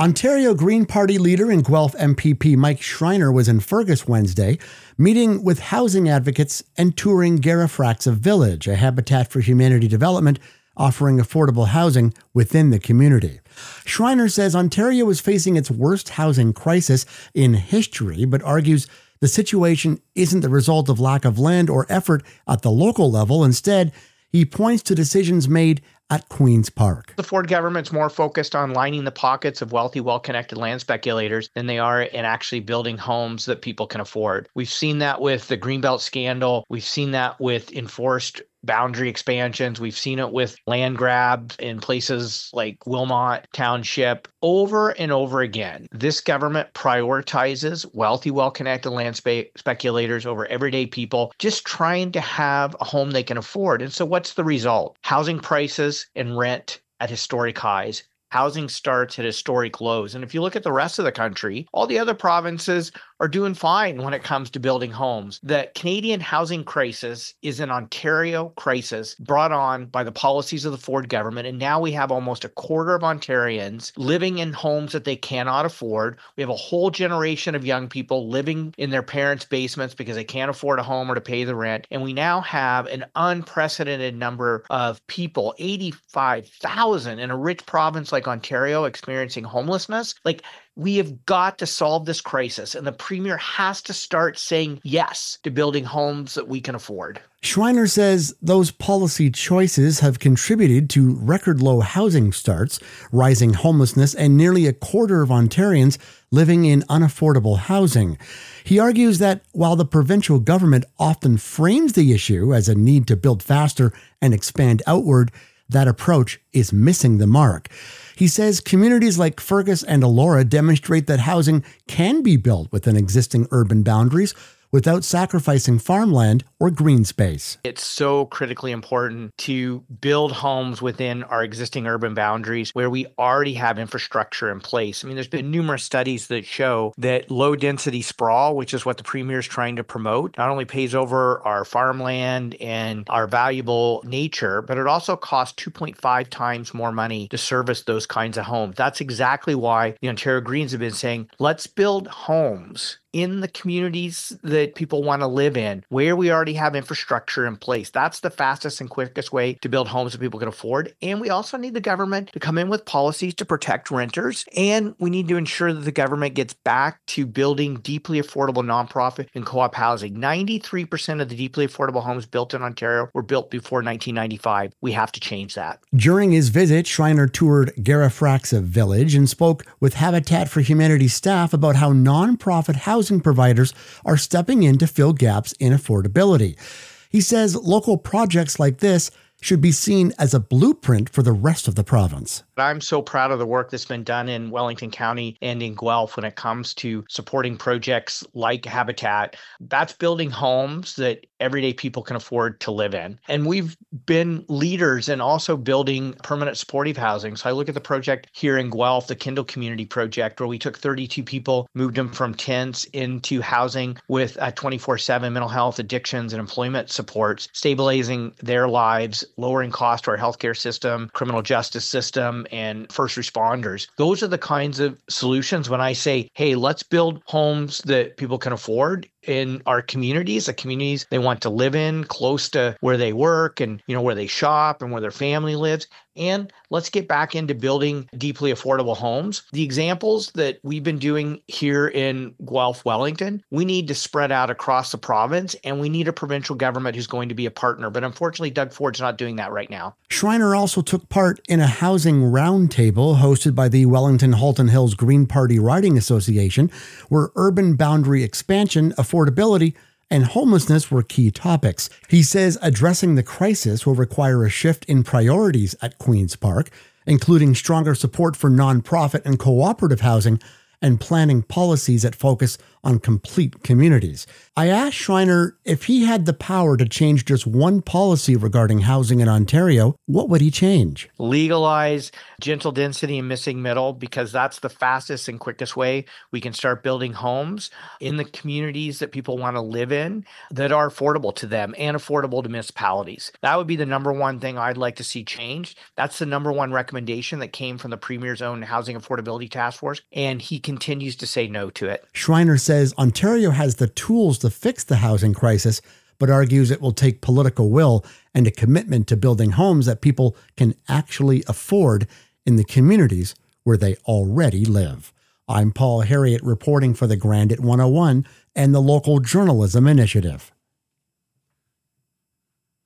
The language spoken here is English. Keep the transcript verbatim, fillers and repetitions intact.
Ontario Green Party leader and Guelph M P P Mike Schreiner was in Fergus Wednesday, meeting with housing advocates and touring Garifraxa Village, a Habitat for Humanity development offering affordable housing within the community. Schreiner says Ontario is facing its worst housing crisis in history, but argues the situation isn't the result of lack of land or effort at the local level. Instead, he points to decisions made at Queen's Park. The Ford government's more focused on lining the pockets of wealthy, well-connected land speculators than they are in actually building homes that people can afford. We've seen that with the Greenbelt scandal. We've seen that with enforced boundary expansions. We've seen it with land grabs in places like Wilmot Township. Over and over again, this government prioritizes wealthy, well-connected land spe- speculators over everyday people just trying to have a home they can afford. And so what's the result? Housing prices and rent at historic highs. Housing starts at historic lows. And if you look at the rest of the country, all the other provinces are doing fine when it comes to building homes. The Canadian housing crisis is an Ontario crisis brought on by the policies of the Ford government. And now we have almost a quarter of Ontarians living in homes that they cannot afford. We have a whole generation of young people living in their parents' basements because they can't afford a home or to pay the rent. And we now have an unprecedented number of people, eighty-five thousand in a rich province like Ontario, experiencing homelessness. Like, we have got to solve this crisis, and the Premier has to start saying yes to building homes that we can afford. Schreiner says those policy choices have contributed to record low housing starts, rising homelessness, and nearly a quarter of Ontarians living in unaffordable housing. He argues that while the provincial government often frames the issue as a need to build faster and expand outward, that approach is missing the mark. He says communities like Fergus and Elora demonstrate that housing can be built within existing urban boundaries without sacrificing farmland or green space. It's so critically important to build homes within our existing urban boundaries where we already have infrastructure in place. I mean, there's been numerous studies that show that low-density sprawl, which is what the Premier is trying to promote, not only pays over our farmland and our valuable nature, but it also costs two point five times more money to service those kinds of homes. That's exactly why the Ontario Greens have been saying, let's build homes in the communities that people want to live in, where we already have infrastructure in place. That's the fastest and quickest way to build homes that people can afford. And we also need the government to come in with policies to protect renters. And we need to ensure that the government gets back to building deeply affordable nonprofit and co-op housing. ninety-three percent of the deeply affordable homes built in Ontario were built before nineteen ninety-five. We have to change that. During his visit, Schreiner toured Garifraxa Village and spoke with Habitat for Humanity staff about how nonprofit housing Housing providers are stepping in to fill gaps in affordability. He says local projects like this should be seen as a blueprint for the rest of the province. I'm so proud of the work that's been done in Wellington County and in Guelph when it comes to supporting projects like Habitat. That's building homes that everyday people can afford to live in. And we've been leaders in also building permanent supportive housing. So I look at the project here in Guelph, the Kindle Community Project, where we took thirty-two people, moved them from tents into housing with uh, twenty-four seven mental health, addictions, and employment supports, stabilizing their lives, lowering cost to our healthcare system, criminal justice system, and first responders. Those are the kinds of solutions when I say, hey, let's build homes that people can afford in our communities, the communities they want to live in, close to where they work and, you know, where they shop and where their family lives. And let's get back into building deeply affordable homes. The examples that we've been doing here in Guelph, Wellington, we need to spread out across the province, and we need a provincial government who's going to be a partner. But unfortunately, Doug Ford's not doing that right now. Schreiner also took part in a housing roundtable hosted by the Wellington Halton Hills Green Party Riding Association, where urban boundary expansion, affordability, and homelessness were key topics. He says addressing the crisis will require a shift in priorities at Queen's Park, including stronger support for nonprofit and cooperative housing and planning policies that focus on complete communities. I asked Schreiner if he had the power to change just one policy regarding housing in Ontario, what would he change? Legalize gentle density and missing middle, because that's the fastest and quickest way we can start building homes in the communities that people want to live in that are affordable to them and affordable to municipalities. That would be the number one thing I'd like to see changed. That's the number one recommendation that came from the Premier's own Housing Affordability Task Force, and he continues to say no to it. Schreiner says Ontario has the tools to fix the housing crisis, but argues it will take political will and a commitment to building homes that people can actually afford in the communities where they already live. I'm Paul Harriet reporting for the Grandit one oh one and the Local Journalism Initiative.